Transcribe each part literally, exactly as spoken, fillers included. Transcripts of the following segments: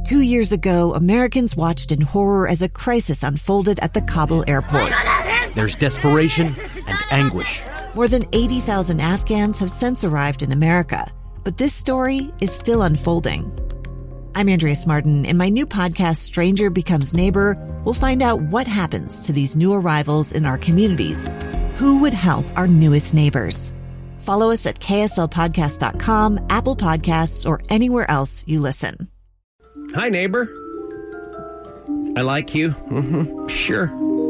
Two years ago, Americans watched in horror as a crisis unfolded at the Kabul airport. There's desperation and anguish. More than eighty thousand Afghans have since arrived in America, but this story is still unfolding. I'm Andrea Martin. In my new podcast, Stranger Becomes Neighbor, we'll find out what happens to these new arrivals in our communities. Who would help our newest neighbors? Follow us at K S L podcast dot com, Apple Podcasts, or anywhere else you listen. Hi, neighbor. I like you. Mm-hmm. Sure.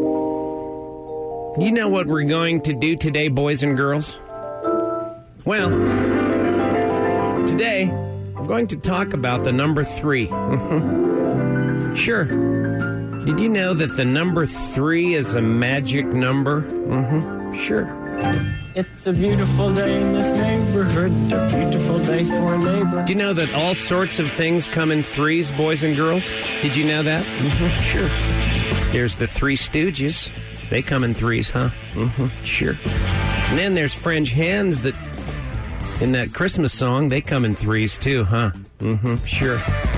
You know what we're going to do today, boys and girls? Well, today I'm going to talk about the number three. Mm-hmm. Sure. Did you know that the number three is a magic number? Mm-hmm. Sure. It's a beautiful day in this neighborhood, a beautiful day for a neighbor. Do you know that all sorts of things come in threes, boys and girls? Did you know that? Mm-hmm. Sure. There's the Three Stooges. They come in threes, huh? Mm-hmm. Sure. And then there's French hens that, in that Christmas song, they come in threes too, huh? Mm-hmm. Sure.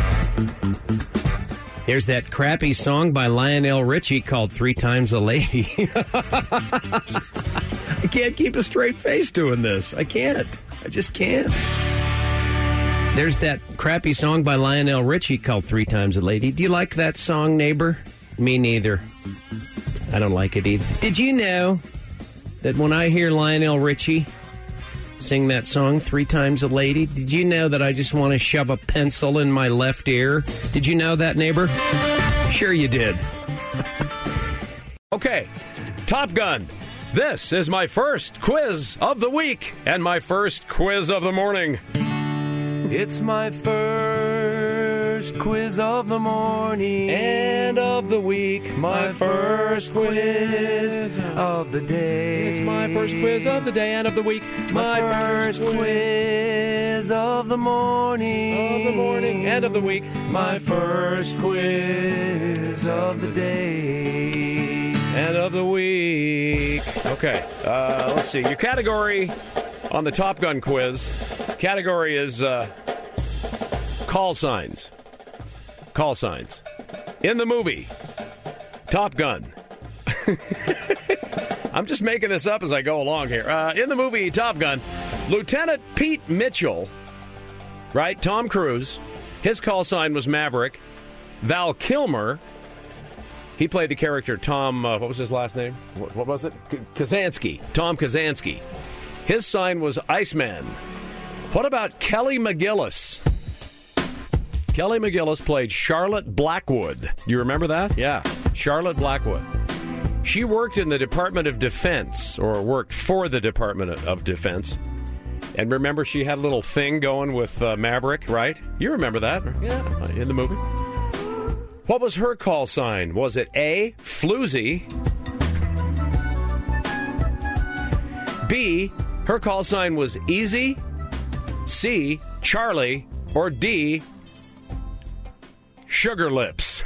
There's that crappy song by Lionel Richie called Three Times a Lady. I can't keep a straight face doing this. I can't. I just can't. There's that crappy song by Lionel Richie called Three Times a Lady. Do you like that song, neighbor? Me neither. I don't like it either. Did you know that when I hear Lionel Richie sing that song, Three Times a Lady, did you know that I just want to shove a pencil in my left ear? Did you know that, neighbor? Sure you did. Okay, Top Gun. This is my first quiz of the week and my first quiz of the morning. It's my first quiz of the morning and of the week. My first quiz of the day. It's my first quiz of the day and of the week. My first quiz of the morning. Of the morning and of the week. My first quiz of the day and of the week. Okay, uh, let's see. Your category on the Top Gun quiz, category is uh, call signs. Call signs. In the movie, Top Gun. I'm just making this up as I go along here. Uh, in the movie Top Gun, Lieutenant Pete Mitchell, right, Tom Cruise, his call sign was Maverick. Val Kilmer, he played the character Tom, uh, what was his last name? What, what was it? K- Kazansky. Tom Kazansky. His sign was Iceman. What about Kelly McGillis? Kelly McGillis played Charlotte Blackwood. You remember that? Yeah, Charlotte Blackwood. She worked in the Department of Defense, or worked for the Department of Defense. And remember, she had a little thing going with uh, Maverick, right? You remember that? Yeah, in the movie. What was her call sign? Was it A, Floozy? B, her call sign was Easy? C, Charlie? Or D, Sugar Lips?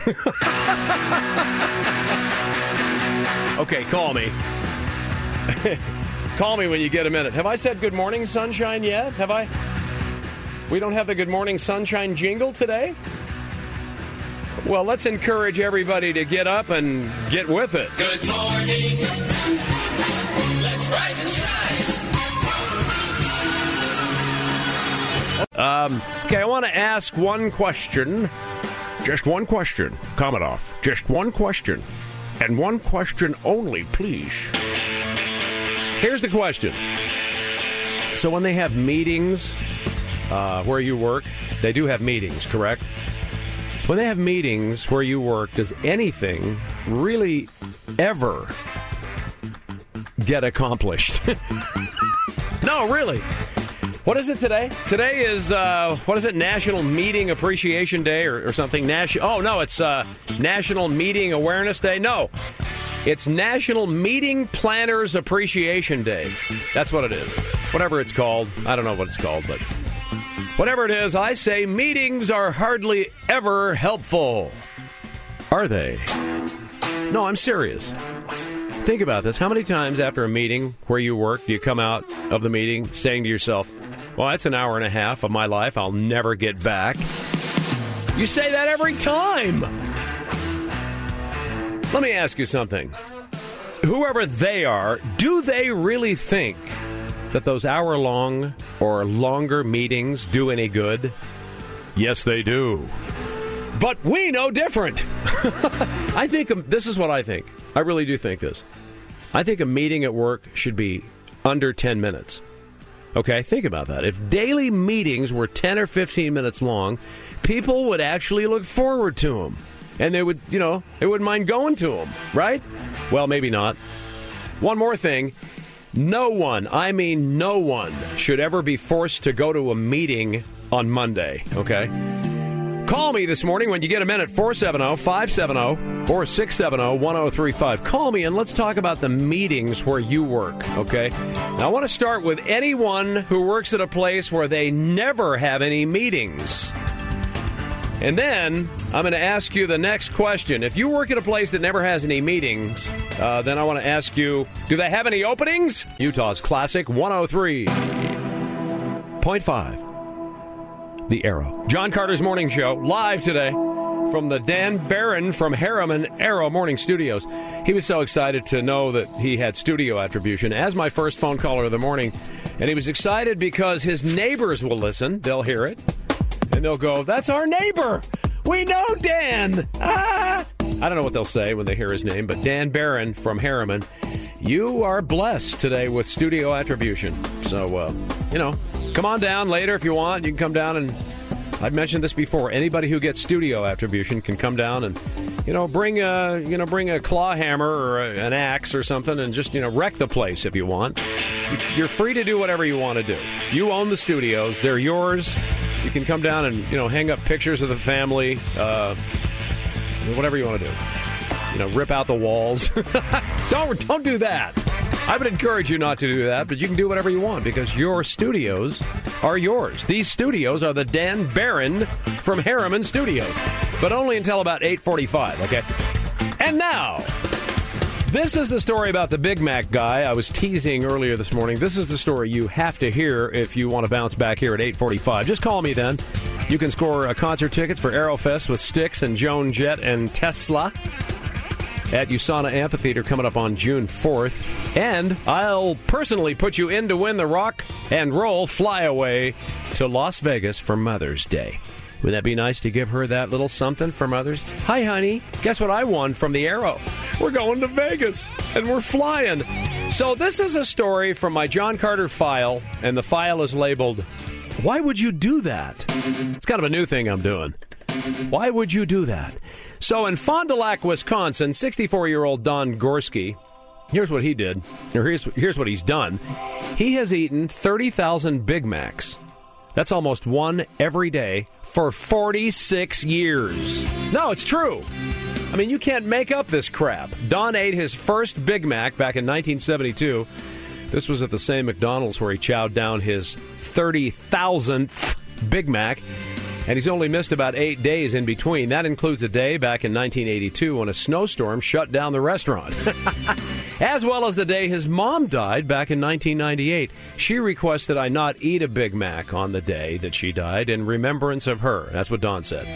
Okay, call me. Call me when you get a minute. Have I said good morning, sunshine, yet? Have I? We don't have the good morning, sunshine jingle today? Well, let's encourage everybody to get up and get with it. Good morning. Let's rise and shine. Um, okay, I want to ask one question. Just one question. Comment off. Just one question. And one question only, please. Here's the question. So when they have meetings uh, where you work, they do have meetings, correct? When they have meetings where you work, does anything really ever get accomplished? No, really. What is it today? Today is, uh, what is it, National Meeting Appreciation Day or, or something? Nas- oh, no, it's uh, National Meeting Awareness Day. No, it's National Meeting Planners Appreciation Day. That's what it is. Whatever it's called. I don't know what it's called, but whatever it is, I say meetings are hardly ever helpful. Are they? No, I'm serious. Think about this. How many times after a meeting where you work do you come out of the meeting saying to yourself, well, that's an hour and a half of my life I'll never get back? You say that every time. Let me ask you something. Whoever they are, do they really think that those hour-long or longer meetings do any good? Yes, they do. But we know different. I think, um, this is what I think. I really do think this. I think a meeting at work should be under ten minutes. Okay, think about that. If daily meetings were ten or fifteen minutes long, people would actually look forward to them. And they would, you know, they wouldn't mind going to them, right? Well, maybe not. One more thing. No one, I mean no one, should ever be forced to go to a meeting on Monday, okay? Call me this morning when you get a minute, four seven zero, five seven zero, or six seven zero, one zero three five. Call me and let's talk about the meetings where you work, okay? Now, I want to start with anyone who works at a place where they never have any meetings. And then I'm going to ask you the next question. If you work at a place that never has any meetings, uh, then I want to ask you, do they have any openings? Utah's Classic one oh three point five. The Arrow. John Carter's Morning Show, live today from the Dan Barron from Harriman Arrow Morning Studios. He was so excited to know that he had studio attribution as my first phone caller of the morning. And he was excited because his neighbors will listen. They'll hear it. And they'll go, that's our neighbor. We know Dan. Ah! I don't know what they'll say when they hear his name, but Dan Barron from Harriman, you are blessed today with studio attribution. So, uh, you know, come on down later if you want. You can come down and, I've mentioned this before, anybody who gets studio attribution can come down and, you know, bring a, you know, bring a claw hammer or a, an axe or something and just, you know, wreck the place if you want. You're free to do whatever you want to do. You own the studios. They're yours. You can come down and, you know, hang up pictures of the family, uh, whatever you want to do. You know, rip out the walls. don't, don't do that. I would encourage you not to do that, but you can do whatever you want because your studios are yours. These studios are the Dan Barron from Harriman Studios, but only until about eight forty-five, okay? And now, this is the story about the Big Mac guy I was teasing earlier this morning. This is the story you have to hear if you want to bounce back here at eight forty-five. Just call me then. You can score uh, concert tickets for Aerofest with Styx and Joan Jett and Tesla at USANA Amphitheater coming up on June fourth. And I'll personally put you in to win the Rock and Roll Flyaway to Las Vegas for Mother's Day. Wouldn't that be nice to give her that little something for Mother's? Hi, honey. Guess what I won from the Arrow? We're going to Vegas, and we're flying. So this is a story from my John Carter file, and the file is labeled, Why Would You Do That? It's kind of a new thing I'm doing. Why would you do that? So in Fond du Lac, Wisconsin, sixty-four-year-old Don Gorski, here's what he did, or here's, here's what he's done. He has eaten thirty thousand Big Macs. That's almost one every day for forty-six years. No, it's true. I mean, you can't make up this crap. Don ate his first Big Mac back in nineteen seventy-two. This was at the same McDonald's where he chowed down his thirty thousandth Big Mac. And he's only missed about eight days in between. That includes a day back in nineteen eighty-two when a snowstorm shut down the restaurant. As well as the day his mom died back in nineteen ninety-eight. She requested I not eat a Big Mac on the day that she died in remembrance of her. That's what Don said.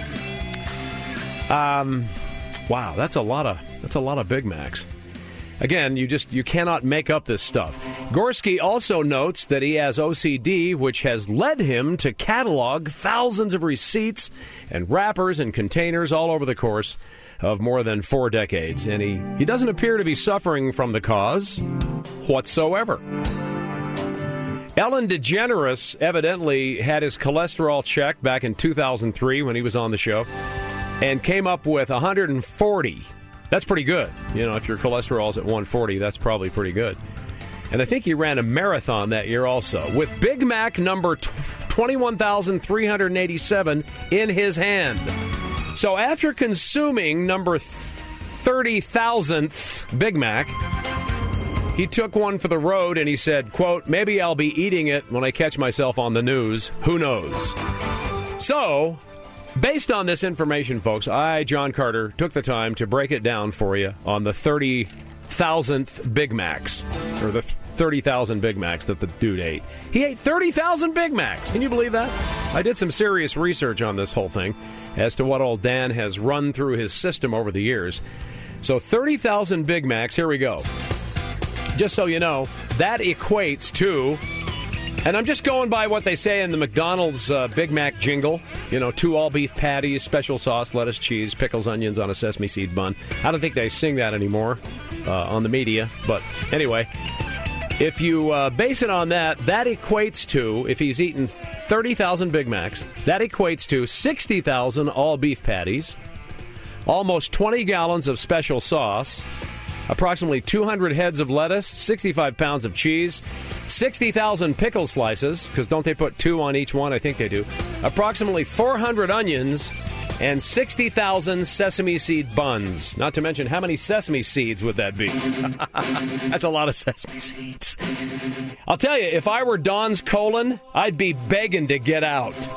Um, wow, that's a lot of that's a lot of Big Macs. Again, you just you cannot make up this stuff. Gorski also notes that he has O C D, which has led him to catalog thousands of receipts and wrappers and containers all over the course of more than four decades. And he, he doesn't appear to be suffering from the cause whatsoever. Ellen DeGeneres evidently had his cholesterol checked back in two thousand three when he was on the show and came up with one hundred forty. That's pretty good. You know, if your cholesterol's at one forty, that's probably pretty good. And I think he ran a marathon that year also, with Big Mac number twenty-one thousand three hundred eighty-seven in his hand. So after consuming number thirty thousandth Big Mac, he took one for the road and he said, quote, maybe I'll be eating it when I catch myself on the news. Who knows? So, based on this information, folks, I, John Carter, took the time to break it down for you on the thirty thousandth Big Macs, or the thirty thousand Big Macs that the dude ate. He ate thirty thousand Big Macs. Can you believe that? I did some serious research on this whole thing as to what old Dan has run through his system over the years. So thirty thousand Big Macs, here we go. Just so you know, that equates to, and I'm just going by what they say in the McDonald's uh, Big Mac jingle, you know, two all-beef patties, special sauce, lettuce, cheese, pickles, onions on a sesame seed bun. I don't think they sing that anymore uh, on the media, but anyway, if you uh, base it on that, that equates to, if he's eaten thirty thousand Big Macs, that equates to sixty thousand all-beef patties, almost twenty gallons of special sauce, approximately two hundred heads of lettuce, sixty-five pounds of cheese, sixty thousand pickle slices, because don't they put two on each one? I think they do. Approximately four hundred onions, and sixty thousand sesame seed buns. Not to mention, how many sesame seeds would that be? That's a lot of sesame seeds. I'll tell you, if I were Don's colon, I'd be begging to get out.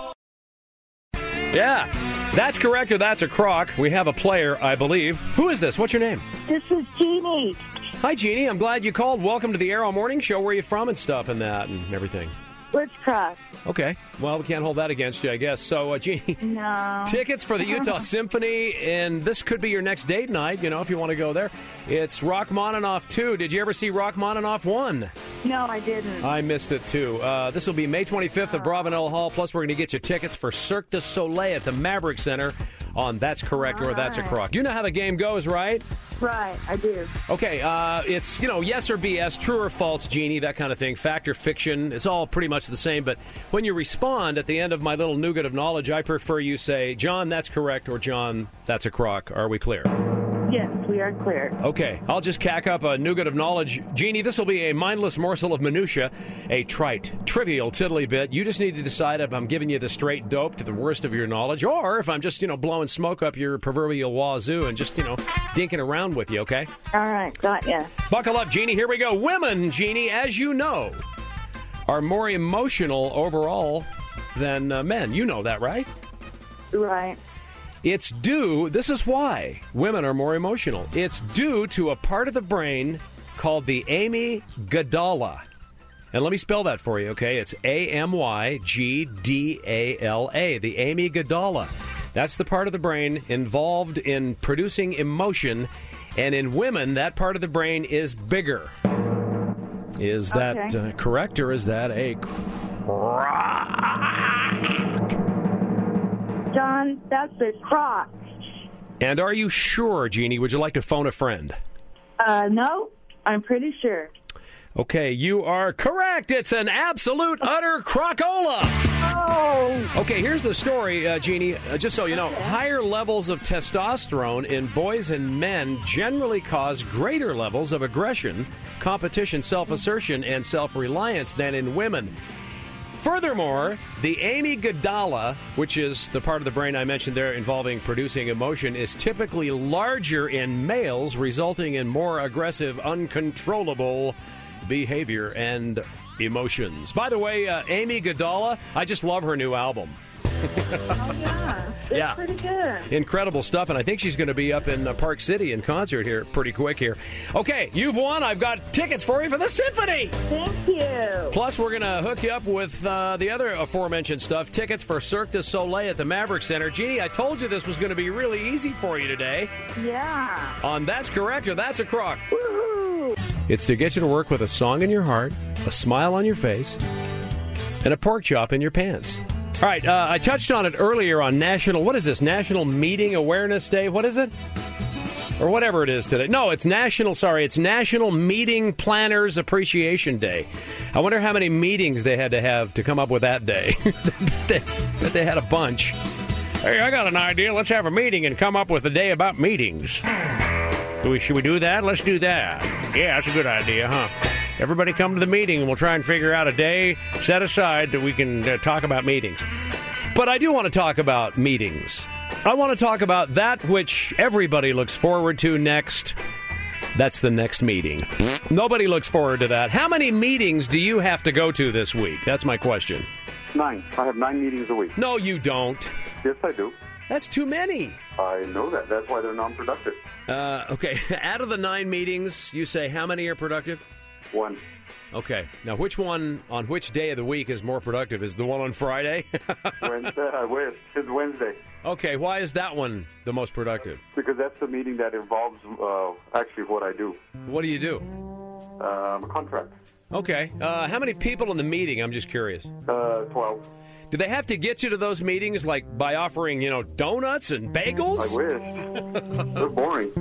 Yeah, that's correct or that's a crock. We have a player, I believe. Who is this? What's your name? This is Jeannie. Hi, Jeannie. I'm glad you called. Welcome to the Arrow Morning Show. Where are you from and stuff and that and everything? Witchcraft. Okay. Well, we can't hold that against you, I guess. So, uh, Jeannie, no. Tickets for the Utah Symphony, and this could be your next date night, you know, if you want to go there. It's Rachmaninoff two. Did you ever see Rachmaninoff one? No, I didn't. I missed it, too. Uh, this will be May twenty-fifth at Bravenel Hall. Plus, we're going to get you tickets for Cirque du Soleil at the Maverick Center on That's Correct or That's a Crock. You know how the game goes, right? Right, I do. Okay, uh, it's, you know, yes or B S, true or false, Jeannie, that kind of thing. Fact or fiction. It's all pretty much the same. But when you respond at the end of my little nougat of knowledge, I prefer you say, John, that's correct, or John, that's a crock. Are we clear? Yes, we are clear. Okay, I'll just cack up a nougat of knowledge. Jeannie, this will be a mindless morsel of minutia, a trite, trivial tiddly bit. You just need to decide if I'm giving you the straight dope to the worst of your knowledge, or if I'm just, you know, blowing smoke up your proverbial wazoo and just, you know, dinking around with you, okay? All right, got ya. Buckle up, Jeannie. Here we go. Women, Jeannie, as you know, are more emotional overall than uh, men. You know that, right? Right. It's due, this is why women are more emotional. It's due to a part of the brain called the amygdala. And let me spell that for you, okay? It's A M Y G D A L A, the amygdala. That's the part of the brain involved in producing emotion. And in women, that part of the brain is bigger. Is that Okay. uh, correct, or is that a crock? John, that's a crock. And are you sure, Jeannie? Would you like to phone a friend? Uh, no, I'm pretty sure. Okay, you are correct. It's an absolute, utter crockola. Oh! Okay, here's the story, uh, Jeannie. Uh, just so you know, higher levels of testosterone in boys and men generally cause greater levels of aggression, competition, self-assertion, and self-reliance than in women. Furthermore, the amygdala, which is the part of the brain I mentioned there involving producing emotion, is typically larger in males, resulting in more aggressive, uncontrollable behavior and emotions. By the way, uh, amygdala, I just love her new album. Oh, yeah. It's Yeah. pretty good. Incredible stuff, and I think she's going to be up in uh, Park City in concert here pretty quick here. Okay, you've won. I've got tickets for you for the symphony. Thank you. Plus, we're going to hook you up with uh, the other aforementioned stuff, tickets for Cirque du Soleil at the Maverick Center. Jeannie, I told you this was going to be really easy for you today. Yeah. On That's Correct or That's a Crock. Woohoo! It's to get you to work with a song in your heart, a smile on your face, and a pork chop in your pants. All right, uh, I touched on it earlier on National, what is this, National Meeting Awareness Day? What is it? Or whatever it is today. No, it's National, sorry, it's National Meeting Planners Appreciation Day. I wonder how many meetings they had to have to come up with that day. they, they had a bunch. Hey, I got an idea. Let's have a meeting and come up with a day about meetings. Do we, should we do that? Let's do that. Yeah, that's a good idea, huh? Everybody come to the meeting, and we'll try and figure out a day set aside that we can uh, talk about meetings. But I do want to talk about meetings. I want to talk about that which everybody looks forward to next. That's the next meeting. Nobody looks forward to that. How many meetings do you have to go to this week? That's my question. Nine. I have nine meetings a week. No, you don't. Yes, I do. That's too many. I know that. That's why they're non-productive. Uh, okay, out of the nine meetings, you say how many are productive? One. Okay. Now, which one on which day of the week is more productive? Is the one on Friday? Wednesday. I wish. It's Wednesday. Okay. Why is that one the most productive? Because that's the meeting that involves uh, actually what I do. What do you do? Um, a contract. Okay. Uh, how many people in the meeting? I'm just curious. Uh, twelve. Do they have to get you to those meetings, like by offering, you know, donuts and bagels? I wish. They're boring.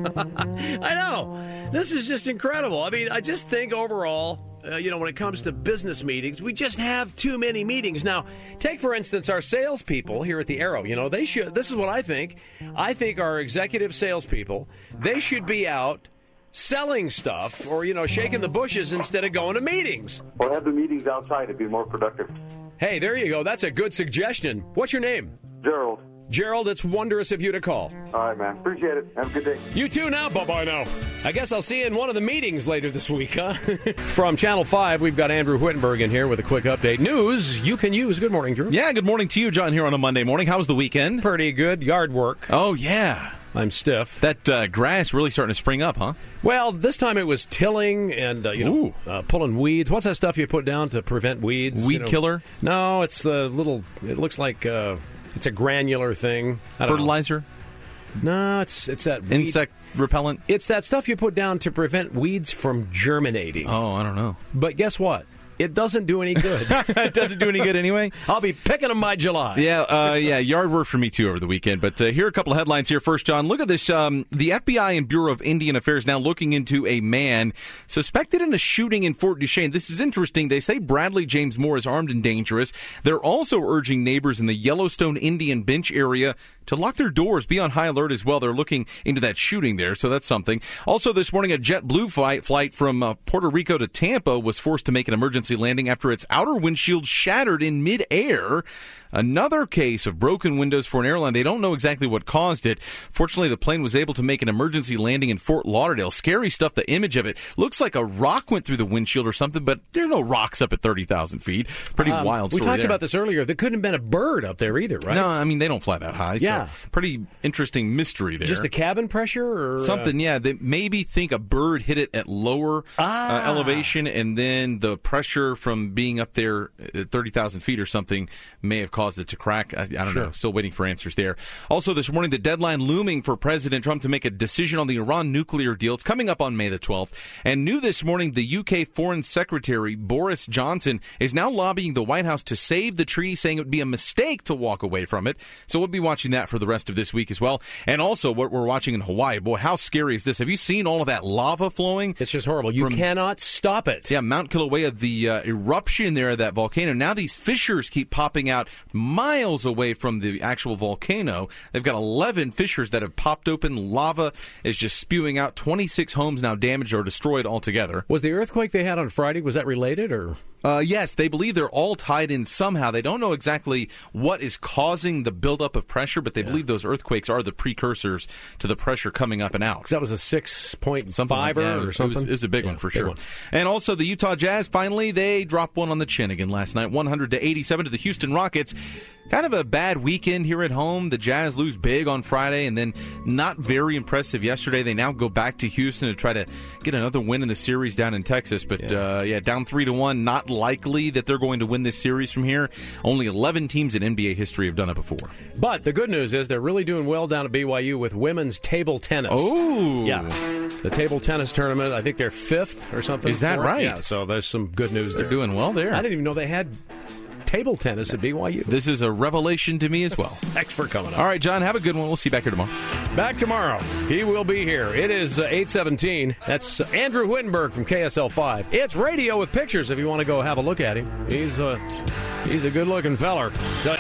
I know. This is just incredible. I mean, I just think overall, uh, you know, when it comes to business meetings, we just have too many meetings. Now, take, for instance, our salespeople here at the Arrow. You know, they should, this is what I think. I think our executive salespeople, they should be out selling stuff or, you know, shaking the bushes instead of going to meetings. Or have the meetings outside. It'd be more productive. Hey, there you go. That's a good suggestion. What's your name? Gerald. Gerald, it's wondrous of you to call. All right, man. Appreciate it. Have a good day. You too now. Bye-bye now. I guess I'll see you in one of the meetings later this week, huh? From Channel five, we've got Andrew Whittenberg in here with a quick update. News you can use. Good morning, Drew. Yeah, good morning to you, John, here on a Monday morning. How was the weekend? Pretty good. Yard work. Oh, yeah. I'm stiff. That uh, grass really starting to spring up, huh? Well, this time it was tilling and, uh, you know, uh, pulling weeds. What's that stuff you put down to prevent weeds? Weed you know? killer? No, it's the little, it looks like uh, it's a granular thing. I don't Fertilizer? know. No, it's it's that weed. Insect repellent? It's that stuff you put down to prevent weeds from germinating. Oh, I don't know. But guess what? It doesn't do any good. It doesn't do any good anyway? I'll be picking them by July. Yeah, uh, yeah, yard work for me, too, over the weekend. But uh, here are a couple of headlines here. First, John, look at this. Um, the F B I and Bureau of Indian Affairs now looking into a man suspected in a shooting in Fort Duchesne. This is interesting. They say Bradley James Moore is armed and dangerous. They're also urging neighbors in the Yellowstone Indian Bench area to lock their doors, be on high alert as well. They're looking into that shooting there, so that's something. Also this morning, a JetBlue flight, flight from uh, Puerto Rico to Tampa was forced to make an emergency landing after its outer windshield shattered in midair. Another case of broken windows for an airline. They don't know exactly what caused it. Fortunately, the plane was able to make an emergency landing in Fort Lauderdale. Scary stuff. The image of it looks like a rock went through the windshield or something, but there are no rocks up at thirty thousand feet. Pretty um, wild story. We talked there. about this earlier. There couldn't have been a bird up there either, right? No, I mean, they don't fly that high. Yeah. So pretty interesting mystery there. Just the cabin pressure or something, uh... yeah. They maybe think a bird hit it at lower ah. uh, elevation, and then the pressure from being up there at thirty thousand feet or something may have caused it to crack. I, I don't sure. know. Still waiting for answers there. Also this morning, the deadline looming for President Trump to make a decision on the Iran nuclear deal. It's coming up on May the twelfth. And new this morning, the U K Foreign Secretary, Boris Johnson, is now lobbying the White House to save the treaty, saying it would be a mistake to walk away from it. So we'll be watching that for the rest of this week as well. And also what we're watching in Hawaii. Boy, how scary is this? Have you seen all of that lava flowing? It's just horrible. You from, cannot stop it. Yeah, Mount Kilauea, the uh, eruption there of that volcano. Now these fissures keep popping out miles away from the actual volcano. They've got eleven fissures that have popped open. Lava is just spewing out. twenty-six homes now damaged or destroyed altogether. Was the earthquake they had on Friday, was that related or... Uh, yes, they believe they're all tied in somehow. They don't know exactly what is causing the buildup of pressure, but they yeah. believe those earthquakes are the precursors to the pressure coming up and out. Because that was a six point five like or something? It was, it was a big yeah, one for big sure. One. And also the Utah Jazz, finally, they dropped one on the chin again last night, one hundred to eighty-seven to the Houston Rockets. Kind of a bad weekend here at home. The Jazz lose big on Friday and then not very impressive yesterday. They now go back to Houston to try to get another win in the series down in Texas. But, yeah, uh, yeah down three to one, not likely that they're going to win this series from here. Only eleven teams in N B A history have done it before. But the good news is they're really doing well down at B Y U with women's table tennis. Oh! Yeah. The table tennis tournament, I think they're fifth or something. Is that right? Yeah, so there's some good news there. They're doing well there. I didn't even know they had table tennis at B Y U. This is a revelation to me as well. Thanks for coming up. All right, John, have a good one. We'll see you back here tomorrow. Back tomorrow. He will be here. It is uh, eight seventeen. That's uh, Andrew Whittenberg from K S L five. It's radio with pictures if you want to go have a look at him. He's, uh, he's a good-looking feller.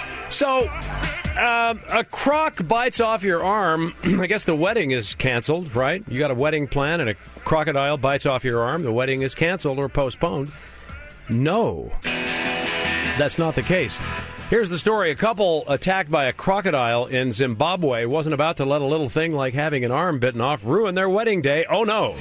So, uh, a croc bites off your arm. I guess the wedding is canceled, right? You got a wedding plan and a crocodile bites off your arm. The wedding is canceled or postponed. No. That's not the case. Here's the story. A couple attacked by a crocodile in Zimbabwe wasn't about to let a little thing like having an arm bitten off ruin their wedding day. Oh, no.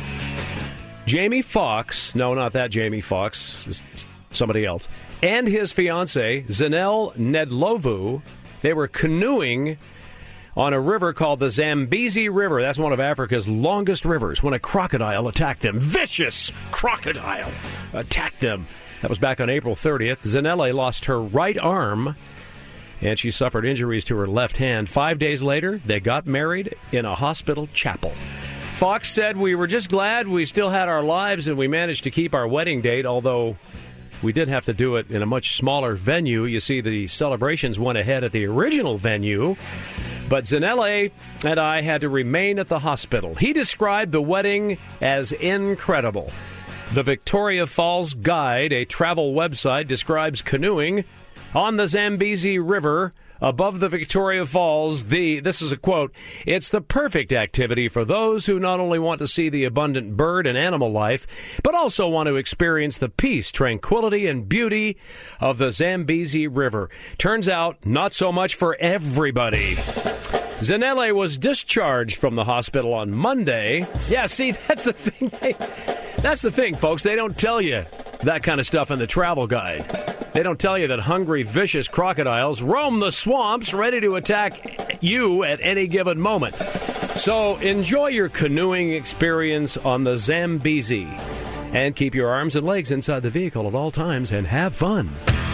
Jamie Foxx, no, not that Jamie Foxx, just somebody else, and his fiancée, Zanelle Nedlovu, they were canoeing on a river called the Zambezi River. That's one of Africa's longest rivers when a crocodile attacked them. Vicious crocodile attacked them. That was back on April thirtieth. Zanele lost her right arm, and she suffered injuries to her left hand. Five days later, they got married in a hospital chapel. Fox said, "We were just glad we still had our lives and we managed to keep our wedding date, although we did have to do it in a much smaller venue." You see, the celebrations went ahead at the original venue, but Zanele and I had to remain at the hospital. He described the wedding as incredible. The Victoria Falls Guide, a travel website, describes canoeing on the Zambezi River above the Victoria Falls. The this is a quote, "It's the perfect activity for those who not only want to see the abundant bird and animal life, but also want to experience the peace, tranquility, and beauty of the Zambezi River." Turns out, not so much for everybody. Zanele was discharged from the hospital on Monday. Yeah, see, that's the thing. They, that's the thing, folks. They don't tell you that kind of stuff in the travel guide. They don't tell you that hungry, vicious crocodiles roam the swamps ready to attack you at any given moment. So enjoy your canoeing experience on the Zambezi. And keep your arms and legs inside the vehicle at all times and have fun.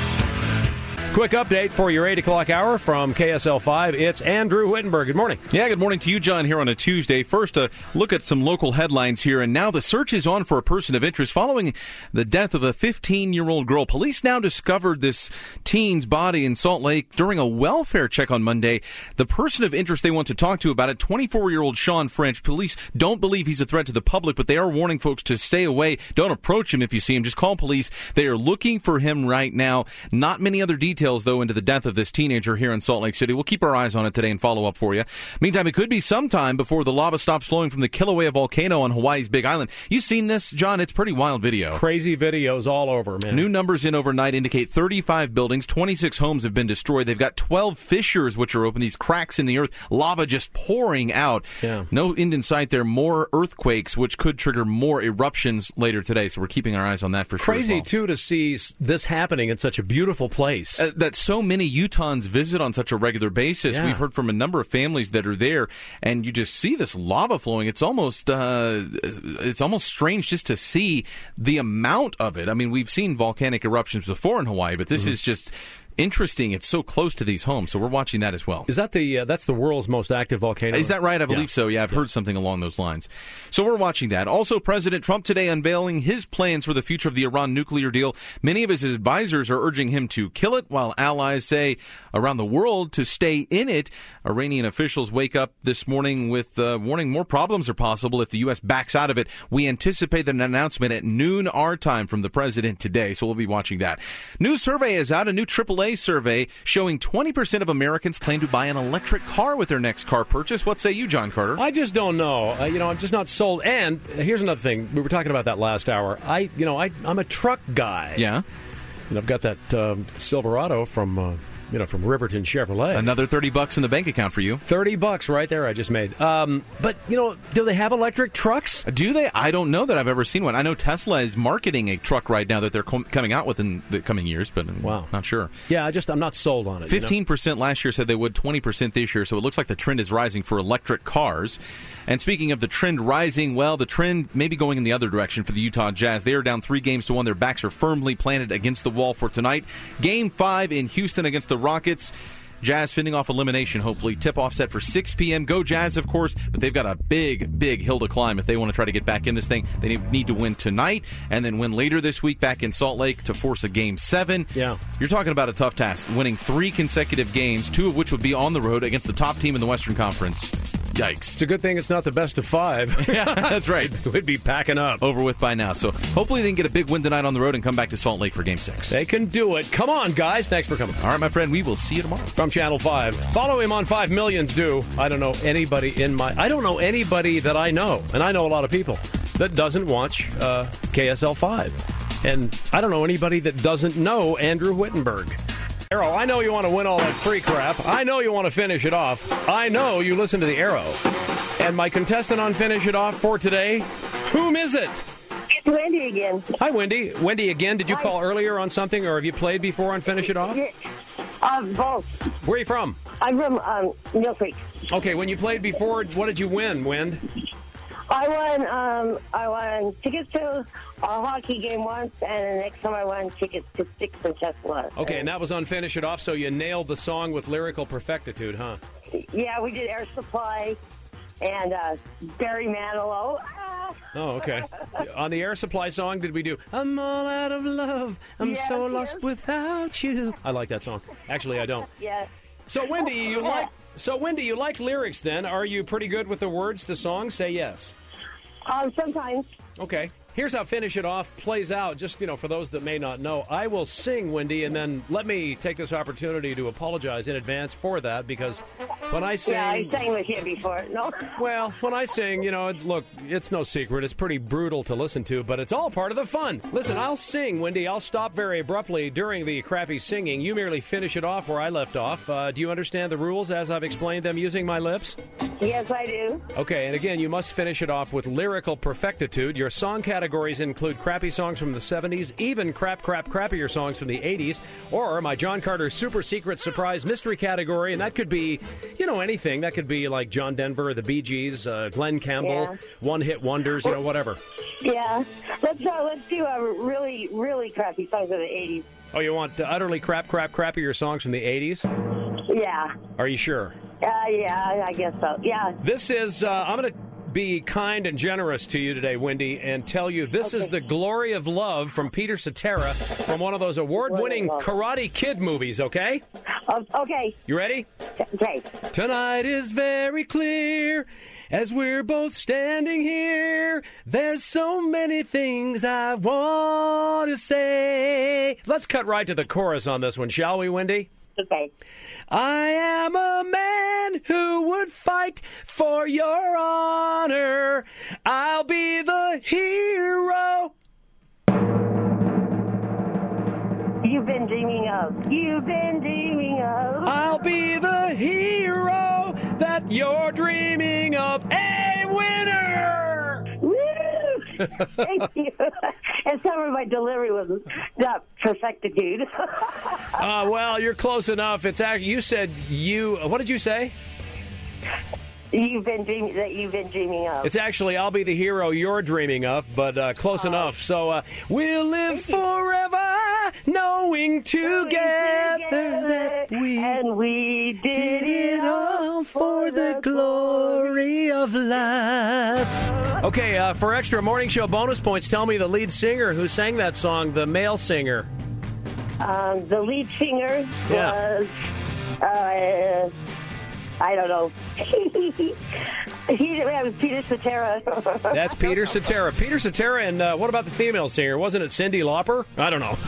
Quick update for your eight o'clock hour from K S L five. It's Andrew Wittenberg. Good morning. Yeah, good morning to you, John, here on a Tuesday. First, a look at some local headlines here. And now the search is on for a person of interest following the death of a fifteen-year-old girl. Police now discovered this teen's body in Salt Lake during a welfare check on Monday. The person of interest they want to talk to about it, twenty-four-year-old Sean French. Police don't believe he's a threat to the public, but they are warning folks to stay away. Don't approach him if you see him. Just call police. They are looking for him right now. Not many other details, though, into the death of this teenager here in Salt Lake City. We'll keep our eyes on it today and follow up for you. Meantime, it could be some time before the lava stops flowing from the Kilauea volcano on Hawaii's Big Island. You seen this, John? It's pretty wild video. Crazy videos all over, man. New numbers in overnight indicate thirty-five buildings, twenty-six homes have been destroyed. They've got twelve fissures which are open, these cracks in the earth, lava just pouring out. Yeah. No end in sight there. More earthquakes, which could trigger more eruptions later today, so we're keeping our eyes on that for sure. Crazy, well. too, to see this happening in such a beautiful place. Uh, that's so many Utahns visit on such a regular basis. Yeah. We've heard from a number of families that are there, and you just see this lava flowing. It's almost uh, it's almost strange just to see the amount of it. I mean, we've seen volcanic eruptions before in Hawaii, but this mm-hmm. is just interesting. It's so close to these homes, so we're watching that as well. Is that the uh, that's the world's most active volcano? Is that right? I believe yeah. so. Yeah, I've yeah. heard something along those lines. So we're watching that. Also, President Trump today unveiling his plans for the future of the Iran nuclear deal. Many of his advisors are urging him to kill it, while allies say around the world to stay in it. Iranian officials wake up this morning with uh, warning more problems are possible if the U S backs out of it. We anticipate an announcement at noon our time from the president today, so we'll be watching that. New survey is out, a new triple A survey showing twenty percent of Americans plan to buy an electric car with their next car purchase. What say you, John Carter? I just don't know. Uh, you know, I'm just not sold. And here's another thing. We were talking about that last hour. I, you know, I, I'm a truck guy. Yeah. And I've got that um, Silverado from... Uh, You know, from Riverton Chevrolet. Another thirty bucks in the bank account for you. thirty bucks right there I just made. Um, but, you know, do they have electric trucks? Do they? I don't know that I've ever seen one. I know Tesla is marketing a truck right now that they're com- coming out with in the coming years, but I'm wow. not sure. Yeah, I just, I'm not sold on it. fifteen percent you know? Last year said they would, twenty percent this year, so it looks like the trend is rising for electric cars. And speaking of the trend rising, well, the trend may be going in the other direction for the Utah Jazz. They are down three games to one. Their backs are firmly planted against the wall for tonight. Game five in Houston against the Rockets. Jazz fending off elimination, hopefully. Tip-off set for six p.m. Go Jazz, of course, but they've got a big, big hill to climb if they want to try to get back in this thing. They need to win tonight and then win later this week back in Salt Lake to force a Game seven. Yeah. You're talking about a tough task, winning three consecutive games, two of which would be on the road against the top team in the Western Conference. Yikes. It's a good thing it's not the best of five. Yeah, that's right. We'd be packing up. Over with by now. So hopefully they can get a big win tonight on the road and come back to Salt Lake for Game six. They can do it. Come on, guys. Thanks for coming. All right, my friend. We will see you tomorrow. From Channel five. Follow him on five millions do. I don't know anybody in my... I don't know anybody that I know, and I know a lot of people, that doesn't watch uh, K S L five. And I don't know anybody that doesn't know Andrew Wittenberg. Arrow, I know you want to win all that free crap. I know you want to finish it off. I know you listen to the Arrow. And my contestant on Finish It Off for today, whom is it? It's Wendy again. Hi, Wendy. Wendy again. Did you Hi. call earlier on something, or have you played before on Finish It Off? Yeah. Uh, both. Where are you from? I'm from um, Mill Creek. Okay, when you played before, what did you win, Wind? I won. Um, I won tickets to a hockey game once, and the next time I won tickets to Sticks and Chestnut. Okay, and that was on Finish It Off, so you nailed the song with lyrical perfectitude, huh? Yeah, we did Air Supply and uh, Barry Manilow. Ah. Oh, okay. On the Air Supply song, did we do I'm all out of love, I'm Yes, so yes. lost without you? I like that song. Actually, I don't. Yeah. So, Wendy, you like so Wendy, you like lyrics then? Are you pretty good with the words to songs? Say yes. Um, sometimes. Okay. Here's how Finish It Off plays out, just, you know, for those that may not know. I will sing, Wendy, and then let me take this opportunity to apologize in advance for that, because when I sing... Yeah, I sang with you before. No? Well, when I sing, you know, look, it's no secret. It's pretty brutal to listen to, but it's all part of the fun. Listen, I'll sing, Wendy. I'll stop very abruptly during the crappy singing. You merely finish it off where I left off. Uh, do you understand the rules as I've explained them using my lips? Yes, I do. Okay, and again, you must finish it off with lyrical perfectitude. Your song categories include crappy songs from the seventies, even crap, crap, crappier songs from the eighties, or my John Carter super secret surprise mystery category, and that could be, you know, anything. That could be like John Denver, the Bee Gees, uh, Glenn Campbell, Yeah. one-hit wonders, you know, whatever. Yeah. Let's uh, let's do a really, really crappy songs of the eighties. Oh, you want uh, utterly crap, crap, crappier songs from the eighties? Yeah. Are you sure? Uh, yeah, I guess so. Yeah. This is, uh, I'm going to be kind and generous to you today, Wendy, and tell you this Okay. is The Glory of Love from Peter Cetera from one of those award-winning Glory of Love. Karate Kid movies, okay? Uh, okay. You ready? Okay. Tonight is very clear as we're both standing here. There's so many things I want to say. Let's cut right to the chorus on this one, shall we, Wendy? Okay. I am a man who would fight for your honor. I'll be the hero. You've been dreaming of. You've been dreaming of. I'll be the hero that you're dreaming of. A winner! Woo! Thank you. And some of my delivery was not perfectitude. Uh, well, you're close enough. It's actually, you said you, what did you say? You've been dreaming that you've been dreaming of. It's actually, I'll be the hero you're dreaming of, but uh, close Oh. enough. So uh, we'll live forever knowing together that we and we did, did it all for the glory of life. Okay, uh, for extra morning show bonus points, tell me the lead singer who sang that song, the male singer. Um, the lead singer Yeah. was, uh, I don't know. he, that was Peter Cetera. That's Peter Cetera. Peter Cetera, and uh, what about the female singer? Wasn't it Cyndi Lauper? I don't know.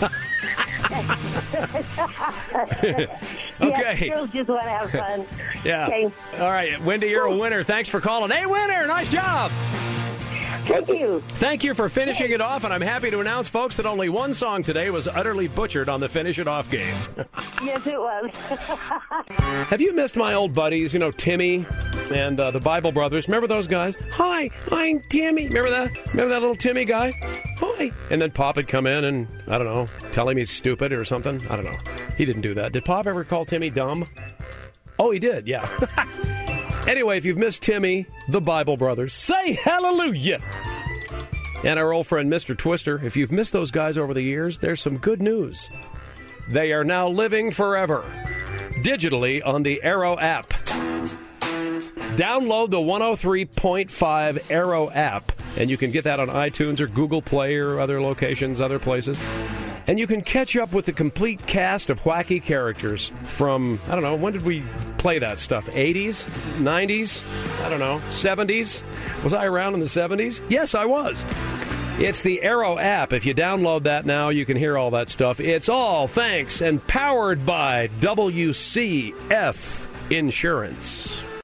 Okay. Yeah, girls just want to have fun. Yeah. Okay. All right, Wendy, you're a winner. Thanks for calling. Hey, winner, nice job. Thank you. Thank you for finishing it off, and I'm happy to announce, folks, that only one song today was utterly butchered on the Finish It Off game. Yes, it was. Have you missed my old buddies, you know, Timmy and uh, the Bible Brothers? Remember those guys? Hi, I'm Timmy. Remember that? Remember that little Timmy guy? Hi. And then Pop would come in and, I don't know, tell him he's stupid or something. I don't know. He didn't do that. Did Pop ever call Timmy dumb? Oh, he did, yeah. Anyway, if you've missed Timmy, the Bible Brothers, say hallelujah. And our old friend Mister Twister, if you've missed those guys over the years, there's some good news. They are now living forever, digitally on the Arrow app. Download the one oh three point five Arrow app, and you can get that on iTunes or Google Play or other locations, other places. And you can catch up with the complete cast of wacky characters from, I don't know, when did we play that stuff? eighties? nineties? I don't know. seventies? Was I around in the seventies? Yes, I was. It's the Arrow app. If you download that now, you can hear all that stuff. It's all thanks and powered by W C F Insurance.